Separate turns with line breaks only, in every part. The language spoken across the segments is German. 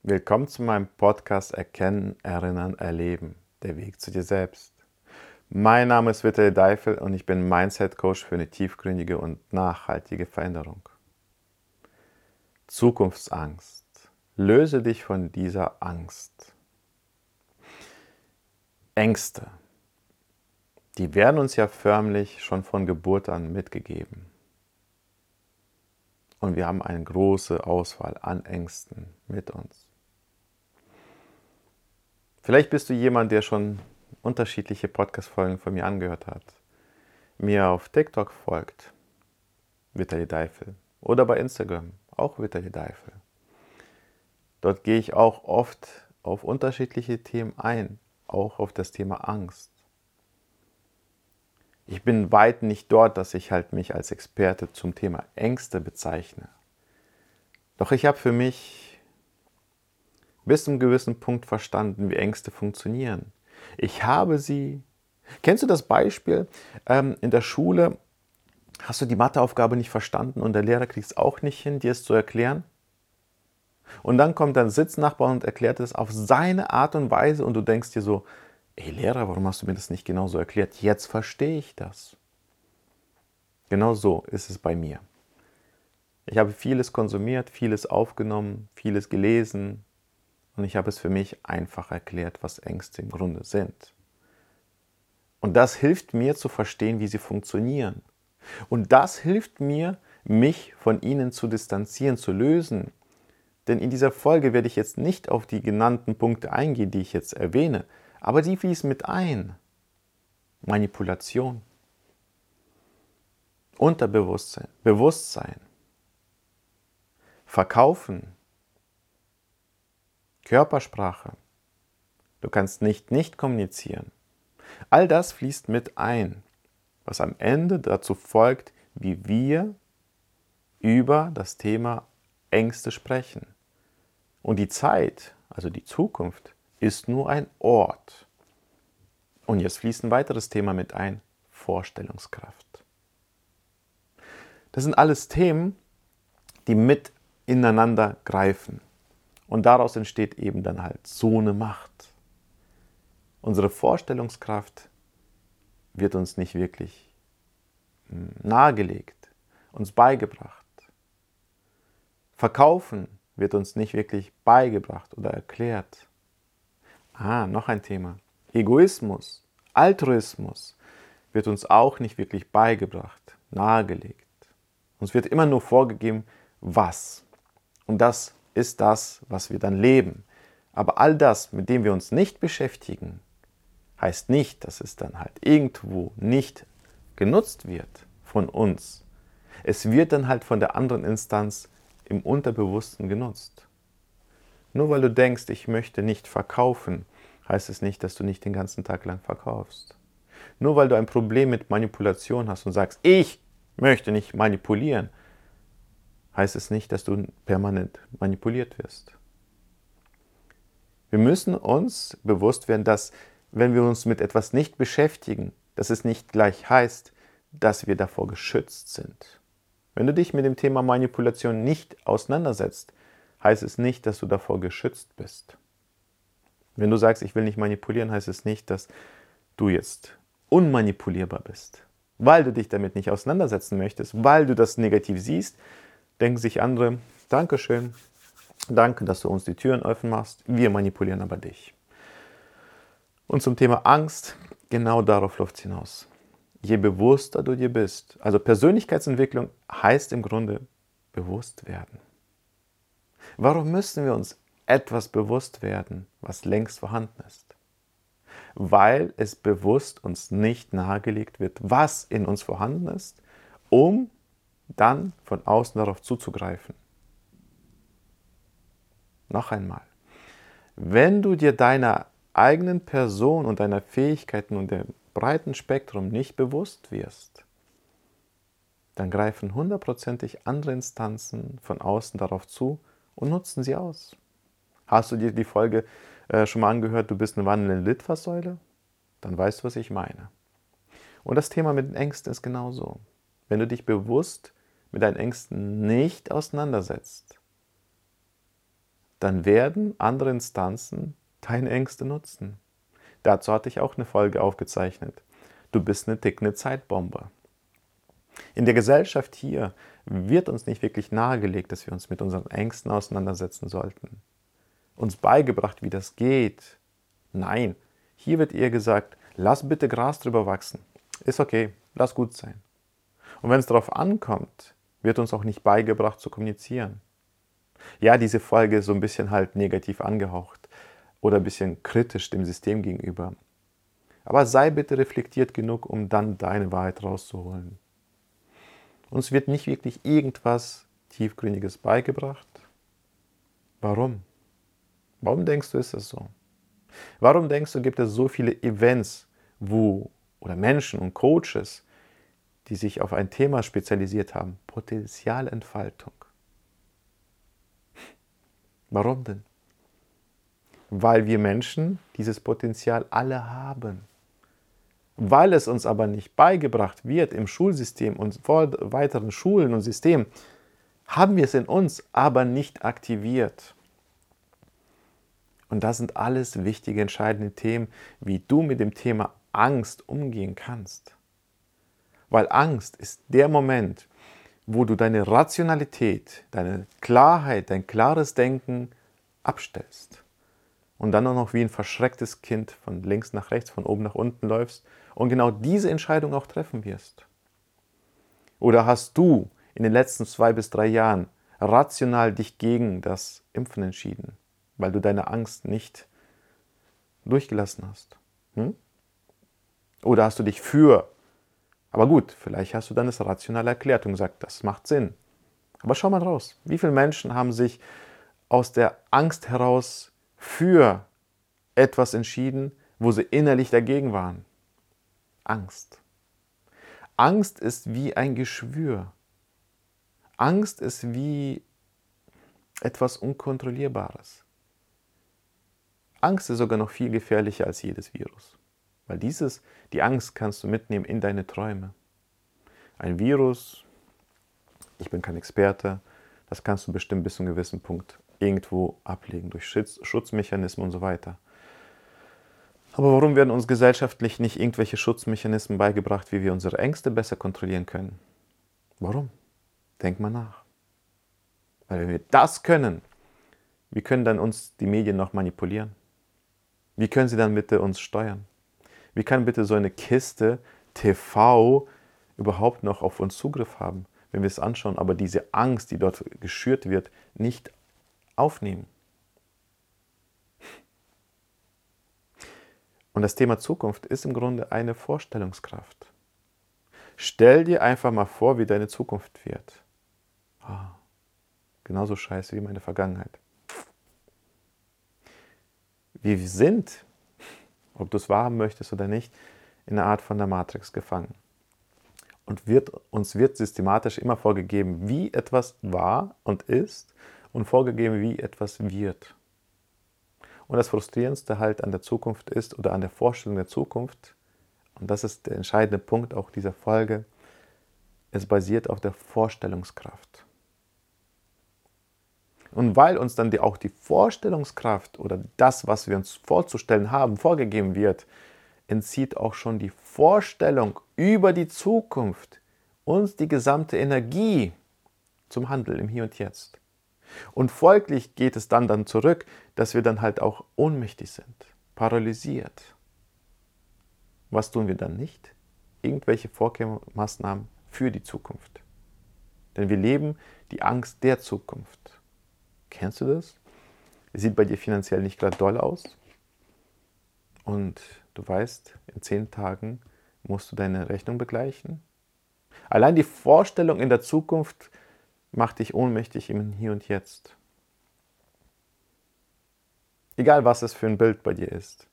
Willkommen zu meinem Podcast Erkennen, Erinnern, Erleben. Der Weg zu dir selbst. Mein Name ist Vitali Deifel und ich bin Mindset-Coach für eine tiefgründige und nachhaltige Veränderung. Zukunftsangst. Löse dich von dieser Angst. Ängste. Die werden uns ja förmlich schon von Geburt an mitgegeben. Und wir haben eine große Auswahl an Ängsten mit uns. Vielleicht bist du jemand, der schon unterschiedliche Podcast-Folgen von mir angehört hat, mir auf TikTok folgt, Vitali Deifel, oder bei Instagram, auch Vitali Deifel. Dort gehe ich auch oft auf unterschiedliche Themen ein, auch auf das Thema Angst. Ich bin weit nicht dort, dass ich mich als Experte zum Thema Ängste bezeichne. Doch ich habe für mich bis zu einem gewissen Punkt verstanden, wie Ängste funktionieren. Ich habe sie. Kennst du das Beispiel? In der Schule hast du die Matheaufgabe nicht verstanden und der Lehrer kriegt es auch nicht hin, dir es zu erklären. Und dann kommt dein Sitznachbar und erklärt es auf seine Art und Weise und du denkst dir so, ey Lehrer, warum hast du mir das nicht genauso erklärt? Jetzt verstehe ich das. Genau so ist es bei mir. Ich habe vieles konsumiert, vieles aufgenommen, vieles gelesen, und ich habe es für mich einfach erklärt, was Ängste im Grunde sind. Und das hilft mir zu verstehen, wie sie funktionieren. Und das hilft mir, mich von ihnen zu distanzieren, zu lösen. Denn in dieser Folge werde ich jetzt nicht auf die genannten Punkte eingehen, die ich jetzt erwähne, aber die fließen mit ein. Manipulation, Unterbewusstsein, Bewusstsein, Verkaufen, Körpersprache. Du kannst nicht kommunizieren. All das fließt mit ein, was am Ende dazu folgt, wie wir über das Thema Ängste sprechen. Und die Zeit, also die Zukunft, ist nur ein Ort. Und jetzt fließt ein weiteres Thema mit ein, Vorstellungskraft. Das sind alles Themen, die mit ineinander greifen. Und daraus entsteht eben dann halt so eine Macht. Unsere Vorstellungskraft wird uns nicht wirklich nahegelegt, uns beigebracht. Verkaufen wird uns nicht wirklich beigebracht oder erklärt. Noch ein Thema. Egoismus, Altruismus wird uns auch nicht wirklich beigebracht, nahegelegt. Uns wird immer nur vorgegeben, was. Und das ist das, was wir dann leben. Aber all das, mit dem wir uns nicht beschäftigen, heißt nicht, dass es dann halt irgendwo nicht genutzt wird von uns. Es wird dann halt von der anderen Instanz im Unterbewussten genutzt. Nur weil du denkst, ich möchte nicht verkaufen, heißt es nicht, dass du nicht den ganzen Tag lang verkaufst. Nur weil du ein Problem mit Manipulation hast und sagst, ich möchte nicht manipulieren, heißt es nicht, dass du permanent manipuliert wirst. Wir müssen uns bewusst werden, dass, wenn wir uns mit etwas nicht beschäftigen, dass es nicht gleich heißt, dass wir davor geschützt sind. Wenn du dich mit dem Thema Manipulation nicht auseinandersetzt, heißt es nicht, dass du davor geschützt bist. Wenn du sagst, ich will nicht manipulieren, heißt es nicht, dass du jetzt unmanipulierbar bist. Weil du dich damit nicht auseinandersetzen möchtest, weil du das negativ siehst, denken sich andere, Dankeschön, danke, dass du uns die Türen offen machst, wir manipulieren aber dich. Und zum Thema Angst, genau darauf läuft es hinaus. Je bewusster du dir bist, also Persönlichkeitsentwicklung heißt im Grunde bewusst werden. Warum müssen wir uns etwas bewusst werden, was längst vorhanden ist? Weil es bewusst uns nicht nahegelegt wird, was in uns vorhanden ist, um dann von außen darauf zuzugreifen. Noch einmal, wenn du dir deiner eigenen Person und deiner Fähigkeiten und dem breiten Spektrum nicht bewusst wirst, dann greifen hundertprozentig andere Instanzen von außen darauf zu und nutzen sie aus. Hast du dir die Folge schon mal angehört, du bist eine wandelnde Litfaßsäule? Dann weißt du, was ich meine. Und das Thema mit den Ängsten ist genauso. Wenn du dich bewusst mit deinen Ängsten nicht auseinandersetzt, dann werden andere Instanzen deine Ängste nutzen. Dazu hatte ich auch eine Folge aufgezeichnet. Du bist eine tickende Zeitbombe. In der Gesellschaft hier wird uns nicht wirklich nahegelegt, dass wir uns mit unseren Ängsten auseinandersetzen sollten. Uns beigebracht, wie das geht. Nein, hier wird eher gesagt, lass bitte Gras drüber wachsen. Ist okay, lass gut sein. Und wenn es darauf ankommt, wird uns auch nicht beigebracht zu kommunizieren. Ja, diese Folge ist so ein bisschen halt negativ angehaucht oder ein bisschen kritisch dem System gegenüber. Aber sei bitte reflektiert genug, um dann deine Wahrheit rauszuholen. Uns wird nicht wirklich irgendwas Tiefgründiges beigebracht. Warum? Warum denkst du, ist das so? Warum denkst du, gibt es so viele Events, oder Menschen und Coaches, die sich auf ein Thema spezialisiert haben? Potenzialentfaltung. Warum denn? Weil wir Menschen dieses Potenzial alle haben. Weil es uns aber nicht beigebracht wird im Schulsystem und vor weiteren Schulen und Systemen, haben wir es in uns aber nicht aktiviert. Und das sind alles wichtige, entscheidende Themen, wie du mit dem Thema Angst umgehen kannst. Weil Angst ist der Moment, wo du deine Rationalität, deine Klarheit, dein klares Denken abstellst. Und dann auch noch wie ein verschrecktes Kind von links nach rechts, von oben nach unten läufst und genau diese Entscheidung auch treffen wirst. Oder hast du in den letzten 2 bis 3 Jahren rational dich gegen das Impfen entschieden, weil du deine Angst nicht durchgelassen hast? Oder hast du dich für? Aber gut, vielleicht hast du dann es rational erklärt und gesagt, das macht Sinn. Aber schau mal raus, wie viele Menschen haben sich aus der Angst heraus für etwas entschieden, wo sie innerlich dagegen waren? Angst. Angst ist wie ein Geschwür. Angst ist wie etwas Unkontrollierbares. Angst ist sogar noch viel gefährlicher als jedes Virus. Weil die Angst kannst du mitnehmen in deine Träume. Ein Virus, ich bin kein Experte, das kannst du bestimmt bis zu einem gewissen Punkt irgendwo ablegen, durch Schutzmechanismen und so weiter. Aber warum werden uns gesellschaftlich nicht irgendwelche Schutzmechanismen beigebracht, wie wir unsere Ängste besser kontrollieren können? Warum? Denk mal nach. Weil wenn wir das können, wie können dann uns die Medien noch manipulieren? Wie können sie dann bitte uns steuern? Wie kann bitte so eine Kiste TV überhaupt noch auf uns Zugriff haben, wenn wir es anschauen, aber diese Angst, die dort geschürt wird, nicht aufnehmen? Und das Thema Zukunft ist im Grunde eine Vorstellungskraft. Stell dir einfach mal vor, wie deine Zukunft wird. Genauso scheiße wie meine Vergangenheit. Wir sind, ob du es wahrhaben möchtest oder nicht, in einer Art von der Matrix gefangen. Und uns wird systematisch immer vorgegeben, wie etwas war und ist und vorgegeben, wie etwas wird. Und das Frustrierendste halt an der Zukunft ist oder an der Vorstellung der Zukunft, und das ist der entscheidende Punkt auch dieser Folge, es basiert auf der Vorstellungskraft. Und weil uns dann auch die Vorstellungskraft oder das, was wir uns vorzustellen haben, vorgegeben wird, entzieht auch schon die Vorstellung über die Zukunft uns die gesamte Energie zum Handeln im Hier und Jetzt. Und folglich geht es dann zurück, dass wir dann halt auch ohnmächtig sind, paralysiert. Was tun wir dann nicht? Irgendwelche Vorkehrmaßnahmen für die Zukunft. Denn wir leben die Angst der Zukunft. Kennst du das? Es sieht bei dir finanziell nicht gerade doll aus. Und du weißt, in 10 Tagen musst du deine Rechnung begleichen. Allein die Vorstellung in der Zukunft macht dich ohnmächtig im Hier und Jetzt. Egal, was es für ein Bild bei dir ist.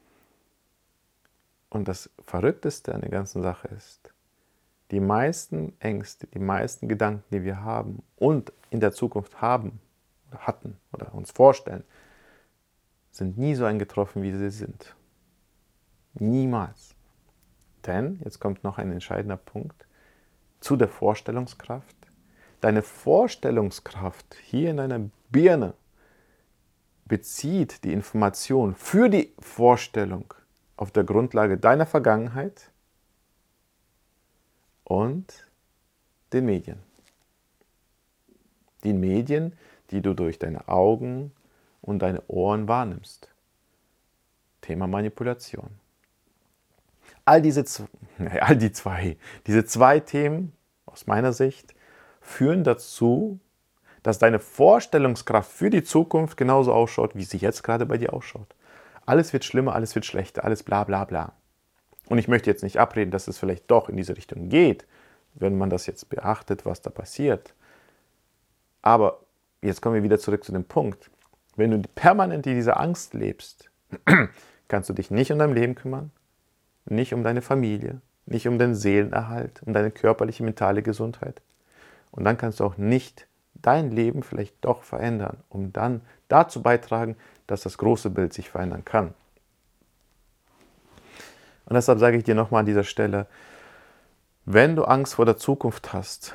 Und das Verrückteste an der ganzen Sache ist, die meisten Ängste, die meisten Gedanken, die wir haben und in der Zukunft haben, oder hatten oder uns vorstellen, sind nie so eingetroffen, wie sie sind. Niemals. Denn, jetzt kommt noch ein entscheidender Punkt, zu der Vorstellungskraft. Deine Vorstellungskraft hier in deiner Birne bezieht die Information für die Vorstellung auf der Grundlage deiner Vergangenheit und den Medien. Die Medien, die du durch deine Augen und deine Ohren wahrnimmst. Thema Manipulation. Diese zwei Themen aus meiner Sicht führen dazu, dass deine Vorstellungskraft für die Zukunft genauso ausschaut, wie sie jetzt gerade bei dir ausschaut. Alles wird schlimmer, alles wird schlechter, alles bla bla bla. Und ich möchte jetzt nicht abreden, dass es vielleicht doch in diese Richtung geht, wenn man das jetzt beachtet, was da passiert. Aber jetzt kommen wir wieder zurück zu dem Punkt. Wenn du permanent in dieser Angst lebst, kannst du dich nicht um dein Leben kümmern, nicht um deine Familie, nicht um den Seelenerhalt, um deine körperliche, mentale Gesundheit. Und dann kannst du auch nicht dein Leben vielleicht doch verändern, um dann dazu beitragen, dass das große Bild sich verändern kann. Und deshalb sage ich dir nochmal an dieser Stelle, wenn du Angst vor der Zukunft hast,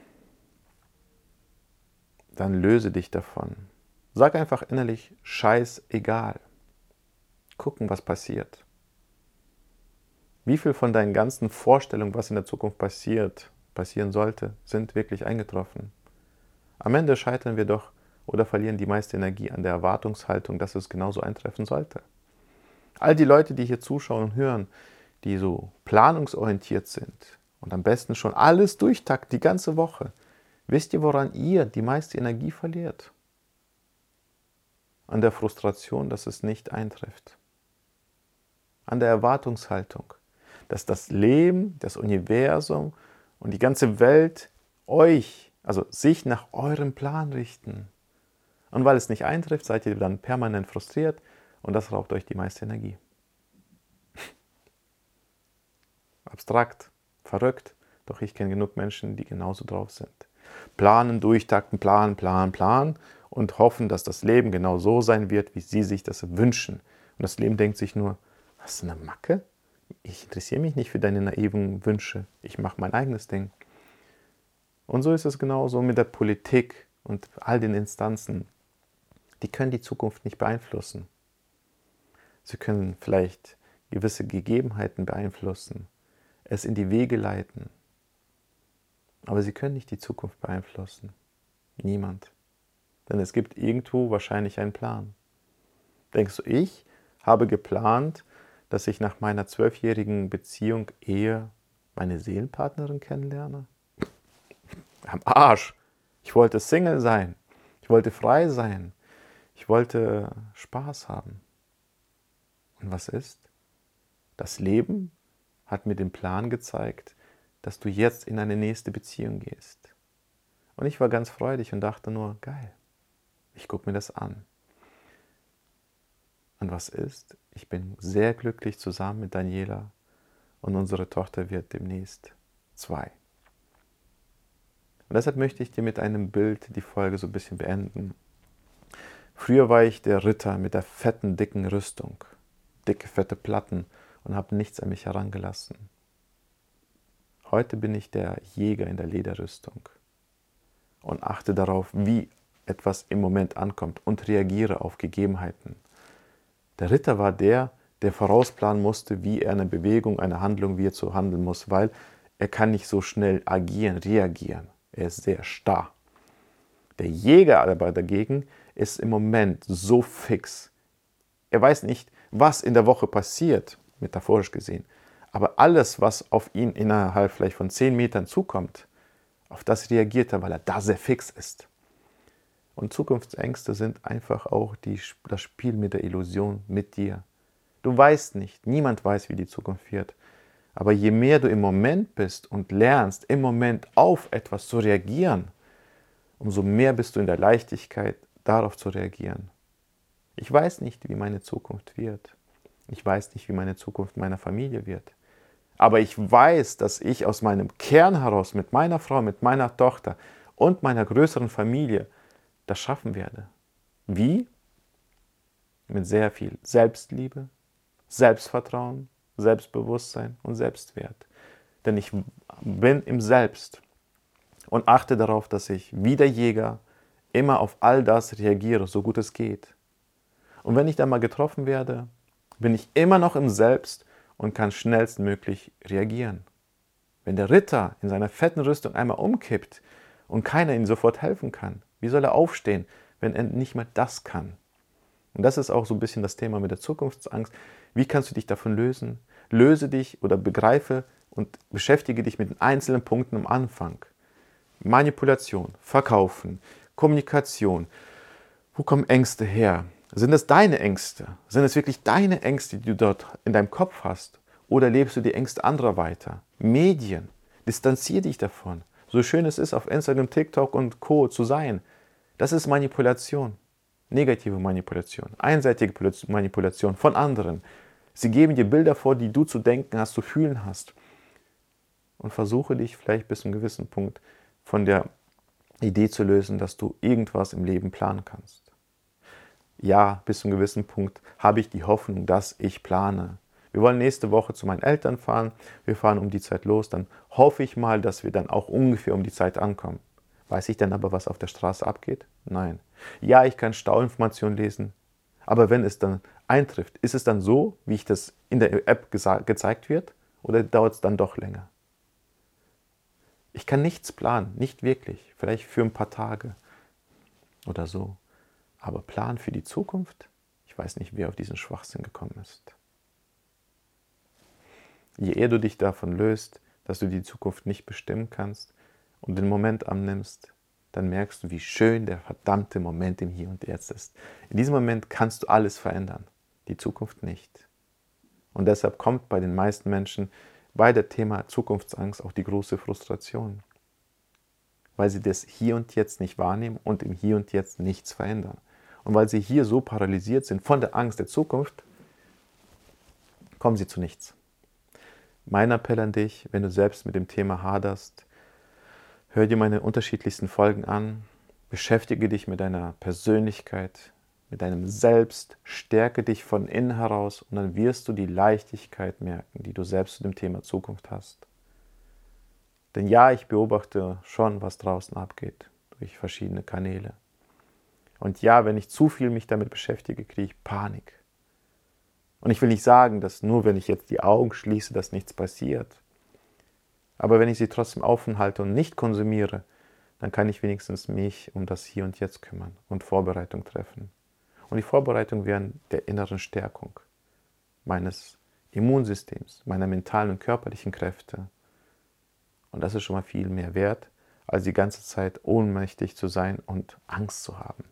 dann löse dich davon. Sag einfach innerlich, scheißegal. Gucken, was passiert. Wie viel von deinen ganzen Vorstellungen, was in der Zukunft passieren sollte, sind wirklich eingetroffen? Am Ende scheitern wir doch oder verlieren die meiste Energie an der Erwartungshaltung, dass es genauso eintreffen sollte. All die Leute, die hier zuschauen und hören, die so planungsorientiert sind und am besten schon alles durchtakten, die ganze Woche, wisst ihr, woran ihr die meiste Energie verliert? An der Frustration, dass es nicht eintrifft. An der Erwartungshaltung, dass das Leben, das Universum und die ganze Welt sich nach eurem Plan richten. Und weil es nicht eintrifft, seid ihr dann permanent frustriert und das raubt euch die meiste Energie. Abstrakt, verrückt, doch ich kenne genug Menschen, die genauso drauf sind. Planen, durchtakten, planen und hoffen, dass das Leben genau so sein wird, wie sie sich das wünschen. Und das Leben denkt sich nur, was ist eine Macke? Ich interessiere mich nicht für deine naiven Wünsche. Ich mache mein eigenes Ding. Und so ist es genauso mit der Politik und all den Instanzen. Die können die Zukunft nicht beeinflussen. Sie können vielleicht gewisse Gegebenheiten beeinflussen, es in die Wege leiten. Aber sie können nicht die Zukunft beeinflussen. Niemand. Denn es gibt irgendwo wahrscheinlich einen Plan. Denkst du, ich habe geplant, dass ich nach meiner 12-jährigen Beziehung Ehe meine Seelenpartnerin kennenlerne? Am Arsch. Ich wollte Single sein. Ich wollte frei sein. Ich wollte Spaß haben. Und was ist? Das Leben hat mir den Plan gezeigt, dass du jetzt in eine nächste Beziehung gehst. Und ich war ganz freudig und dachte nur, geil, ich gucke mir das an. Und was ist? Ich bin sehr glücklich zusammen mit Daniela und unsere Tochter wird demnächst 2. Und deshalb möchte ich dir mit einem Bild die Folge so ein bisschen beenden. Früher war ich der Ritter mit der fetten, dicken Rüstung, dicke, fette Platten und habe nichts an mich herangelassen. Heute bin ich der Jäger in der Lederrüstung und achte darauf, wie etwas im Moment ankommt und reagiere auf Gegebenheiten. Der Ritter war der vorausplanen musste, wie er eine Bewegung, eine Handlung, wie er zu handeln muss, weil er kann nicht so schnell agieren, reagieren. Er ist sehr starr. Der Jäger aber dagegen ist im Moment so fix. Er weiß nicht, was in der Woche passiert, metaphorisch gesehen. Aber alles, was auf ihn innerhalb vielleicht von 10 Metern zukommt, auf das reagiert er, weil er da sehr fix ist. Und Zukunftsängste sind einfach auch das Spiel mit der Illusion mit dir. Du weißt nicht, niemand weiß, wie die Zukunft wird. Aber je mehr du im Moment bist und lernst, im Moment auf etwas zu reagieren, umso mehr bist du in der Leichtigkeit, darauf zu reagieren. Ich weiß nicht, wie meine Zukunft wird. Ich weiß nicht, wie meine Zukunft meiner Familie wird. Aber ich weiß, dass ich aus meinem Kern heraus mit meiner Frau, mit meiner Tochter und meiner größeren Familie das schaffen werde. Wie? Mit sehr viel Selbstliebe, Selbstvertrauen, Selbstbewusstsein und Selbstwert. Denn ich bin im Selbst und achte darauf, dass ich wie der Jäger immer auf all das reagiere, so gut es geht. Und wenn ich dann mal getroffen werde, bin ich immer noch im Selbst und kann schnellstmöglich reagieren. Wenn der Ritter in seiner fetten Rüstung einmal umkippt und keiner ihm sofort helfen kann, wie soll er aufstehen, wenn er nicht mehr das kann? Und das ist auch so ein bisschen das Thema mit der Zukunftsangst. Wie kannst du dich davon lösen? Löse dich oder begreife und beschäftige dich mit den einzelnen Punkten am Anfang. Manipulation, Verkaufen, Kommunikation. Wo kommen Ängste her? Sind es deine Ängste? Sind es wirklich deine Ängste, die du dort in deinem Kopf hast? Oder lebst du die Ängste anderer weiter? Medien, distanziere dich davon. So schön es ist, auf Instagram, TikTok und Co. zu sein. Das ist Manipulation. Negative Manipulation, einseitige Manipulation von anderen. Sie geben dir Bilder vor, die du zu denken hast, zu fühlen hast. Und versuche dich vielleicht bis zu einem gewissen Punkt von der Idee zu lösen, dass du irgendwas im Leben planen kannst. Ja, bis zu einem gewissen Punkt habe ich die Hoffnung, dass ich plane. Wir wollen nächste Woche zu meinen Eltern fahren. Wir fahren um die Zeit los. Dann hoffe ich mal, dass wir dann auch ungefähr um die Zeit ankommen. Weiß ich dann aber, was auf der Straße abgeht? Nein. Ja, ich kann Stauinformationen lesen. Aber wenn es dann eintrifft, ist es dann so, wie ich das in der App gezeigt wird? Oder dauert es dann doch länger? Ich kann nichts planen, nicht wirklich. Vielleicht für ein paar Tage oder so. Aber Plan für die Zukunft? Ich weiß nicht, wer auf diesen Schwachsinn gekommen ist. Je eher du dich davon löst, dass du die Zukunft nicht bestimmen kannst und den Moment annimmst, dann merkst du, wie schön der verdammte Moment im Hier und Jetzt ist. In diesem Moment kannst du alles verändern, die Zukunft nicht. Und deshalb kommt bei den meisten Menschen bei dem Thema Zukunftsangst auch die große Frustration, weil sie das Hier und Jetzt nicht wahrnehmen und im Hier und Jetzt nichts verändern. Und weil sie hier so paralysiert sind von der Angst der Zukunft, kommen sie zu nichts. Mein Appell an dich, wenn du selbst mit dem Thema haderst, hör dir meine unterschiedlichsten Folgen an, beschäftige dich mit deiner Persönlichkeit, mit deinem Selbst, stärke dich von innen heraus und dann wirst du die Leichtigkeit merken, die du selbst zu dem Thema Zukunft hast. Denn ja, ich beobachte schon, was draußen abgeht, durch verschiedene Kanäle. Und ja, wenn ich zu viel mich damit beschäftige, kriege ich Panik. Und ich will nicht sagen, dass nur wenn ich jetzt die Augen schließe, dass nichts passiert. Aber wenn ich sie trotzdem offen halte und nicht konsumiere, dann kann ich wenigstens mich um das Hier und Jetzt kümmern und Vorbereitung treffen. Und die Vorbereitung wäre der inneren Stärkung meines Immunsystems, meiner mentalen und körperlichen Kräfte. Und das ist schon mal viel mehr wert, als die ganze Zeit ohnmächtig zu sein und Angst zu haben.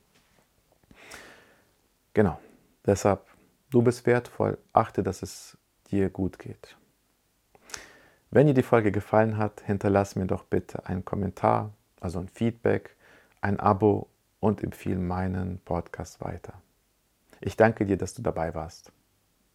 Genau, deshalb, du bist wertvoll, achte, dass es dir gut geht. Wenn dir die Folge gefallen hat, hinterlass mir doch bitte einen Kommentar, also ein Feedback, ein Abo und empfehle meinen Podcast weiter. Ich danke dir, dass du dabei warst.